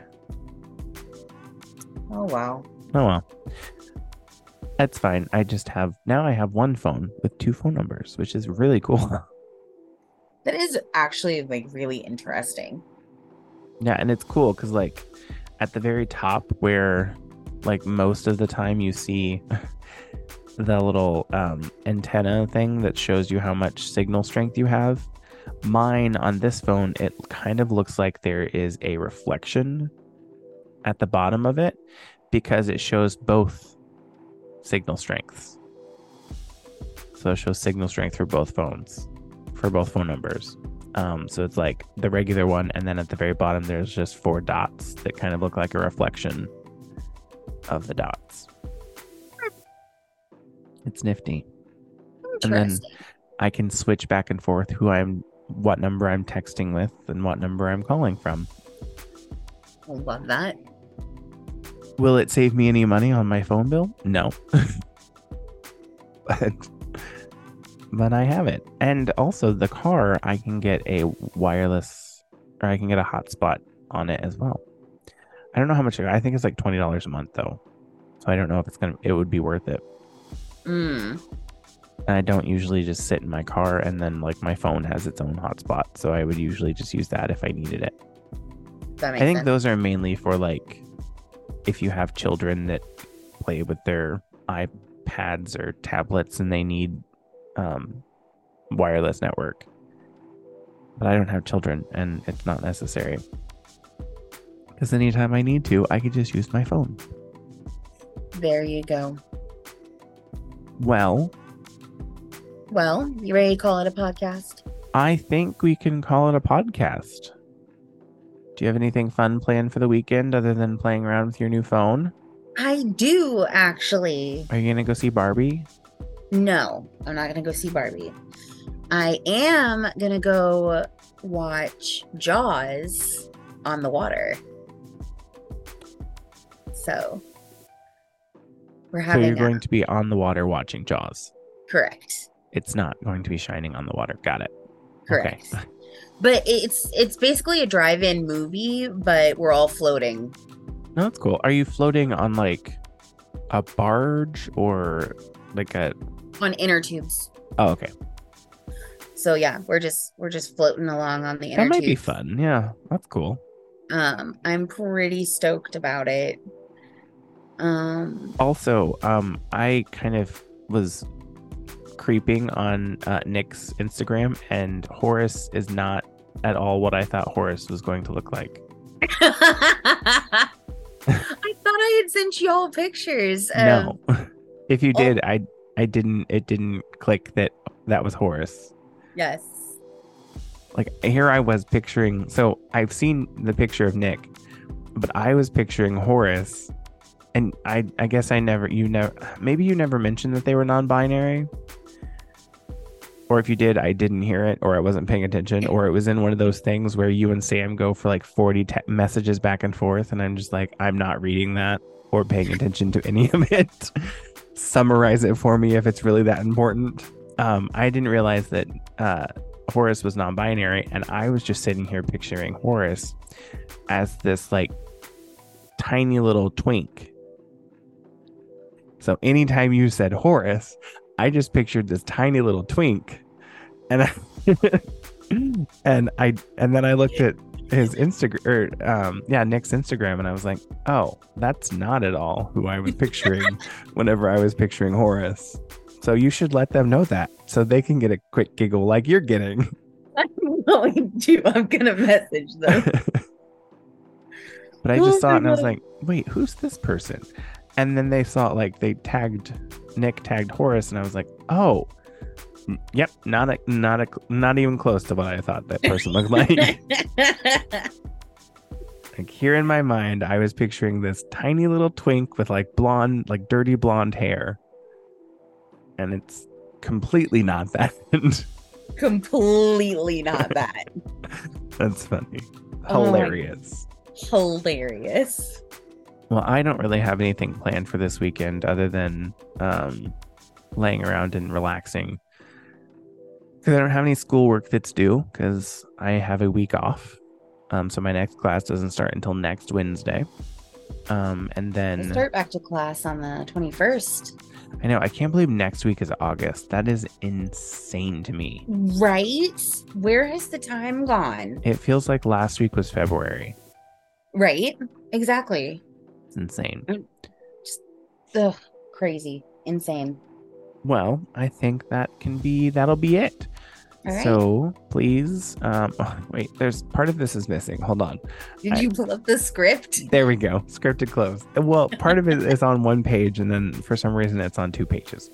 Oh wow. Oh well, that's fine. I have one phone with 2 phone numbers, which is really cool. That is actually really interesting. Yeah, and it's cool because at the very top, where most of the time you see the little antenna thing that shows you how much signal strength you have. Mine on this phone, it kind of looks like there is a reflection at the bottom of it because it shows both signal strengths. So it shows signal strength for both phones, for both phone numbers. So it's like the regular one, and then at the very bottom there's just 4 dots that kind of look like a reflection of the dots. It's nifty. And then I can switch back and forth what number I'm texting with and what number I'm calling from. I love that. Will it save me any money on my phone bill? No. But I have it. And also the car, I can get a wireless, or I can get a hotspot on it as well. I don't know how much, I think it's like $20 a month though. So I don't know if it would be worth it. And I don't usually just sit in my car and then my phone has its own hotspot. So I would usually just use that if I needed it. That makes I think sense. those are mainly for if you have children that play with their iPads or tablets and they need wireless network. But I don't have children and it's not necessary. Because anytime I need to, I could just use my phone. There you go. Well, you ready to call it a podcast? I think we can call it a podcast. Do you have anything fun planned for the weekend other than playing around with your new phone? I do, actually. Are you going to go see Barbie? No, I'm not going to go see Barbie. I am going to go watch Jaws on the water. So, we're having So you're going to be on the water watching Jaws? Correct. It's not going to be shining on the water. Got it. Correct. Okay. But it's basically a drive-in movie, but we're all floating. No, that's cool. Are you floating on a barge or On inner tubes. Oh, okay. So yeah, we're just floating along on the inner That might tubes. be fun. Yeah, that's cool. I'm pretty stoked about it. Also, I kind of was creeping on Nick's Instagram, and Horace is not at all what I thought Horace was going to look like. I thought I had sent you all pictures. No. If you did, I didn't. It didn't click that was Horace. Yes. Here I was picturing. So I've seen the picture of Nick, but I was picturing Horace, and I guess maybe you never mentioned that they were non-binary. Or if you did, I didn't hear it, or I wasn't paying attention, or it was in one of those things where you and Sam go for 40 messages back and forth, and I'm just I'm not reading that or paying attention to any of it. Summarize it for me if it's really that important. I didn't realize that Horace was non-binary, and I was just sitting here picturing Horace as this tiny little twink. So anytime you said Horace, I just pictured this tiny little twink, and then I looked at his Instagram, Nick's Instagram, and I was like, oh, that's not at all who I was picturing whenever I was picturing Horace. So you should let them know that so they can get a quick giggle like you're getting. going to. I'm gonna message them. But I just saw it and I was like, wait, who's this person? And then they saw like Nick tagged Horace, and I was like, oh, yep, not even close to what I thought that person looked like. Like here in my mind, I was picturing this tiny little twink with like blonde, like dirty blonde hair. And it's completely not that. Completely not that. That's funny. Hilarious. Hilarious. Well, I don't really have anything planned for this weekend other than laying around and relaxing. Because I don't have any schoolwork that's due because I have a week off. So my next class doesn't start until next Wednesday. And then I start back to class on the 21st. I know. I can't believe next week is August. That is insane to me. Right? Where has the time gone? It feels like last week was February. Right? Exactly. It's insane. Ugh, crazy. Insane. Well, I think that'll be it. All right. So please, wait, there's part of this is missing. Hold on. Did you pull up the script? There we go. Scripted close. Well, part of it is on one page, and then for some reason it's on 2 pages.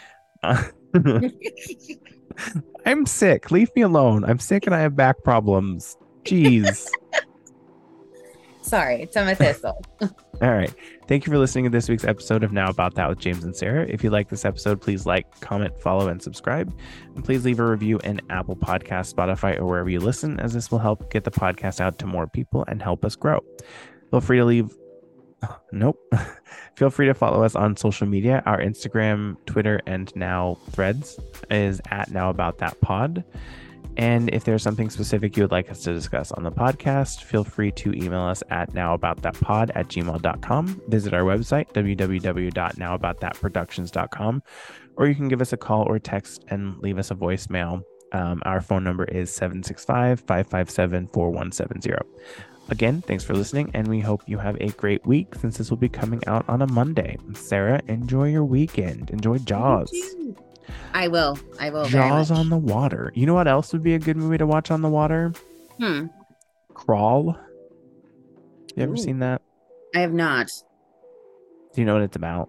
I'm sick. Leave me alone. I'm sick and I have back problems. Jeez. Sorry, it's on my thistle. All right. Thank you for listening to this week's episode of Now About That with James and Sarah. If you like this episode, please like, comment, follow, and subscribe. And please leave a review in Apple Podcasts, Spotify, or wherever you listen, as this will help get the podcast out to more people and help us grow. Feel free to leave. Nope. Feel free to follow us on social media. Our Instagram, Twitter, and now Threads is at Now About That Pod. And if there's something specific you would like us to discuss on the podcast, feel free to email us at nowaboutthatpod@gmail.com. Visit our website, www.nowaboutthatproductions.com, or you can give us a call or text and leave us a voicemail. Our phone number is 765-557-4170. Again, thanks for listening, and we hope you have a great week since this will be coming out on a Monday. Sarah, enjoy your weekend. Enjoy Jaws. I will. Jaws on the water. You know what else would be a good movie to watch on the water? Crawl. You ever seen that? I have not. Do you know what it's about?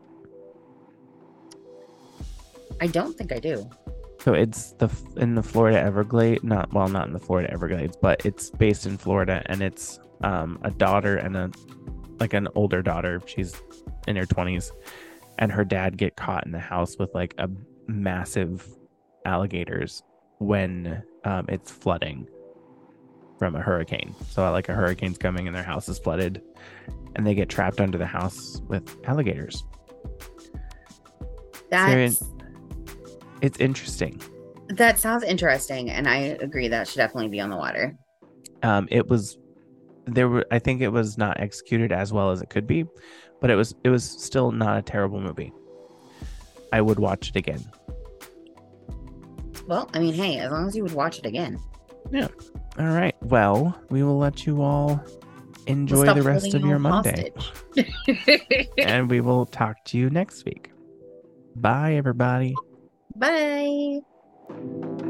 I don't think I do. So it's in the Florida Everglades. Not in the Florida Everglades, but it's based in Florida, and it's a daughter and an older daughter. She's in her 20s, and her dad get caught in the house with like a massive alligators when it's flooding from a hurricane. So like a hurricane's coming and their house is flooded, and they get trapped under the house with alligators. It's interesting. That sounds interesting, and I agree that should definitely be on the water. I think it was not executed as well as it could be, but it was still not a terrible movie. I would watch it again. Well, I mean, hey, as long as you would watch it again. Yeah. All right. Well, we will let you all enjoy the rest of your Monday. And we will talk to you next week. Bye, everybody. Bye.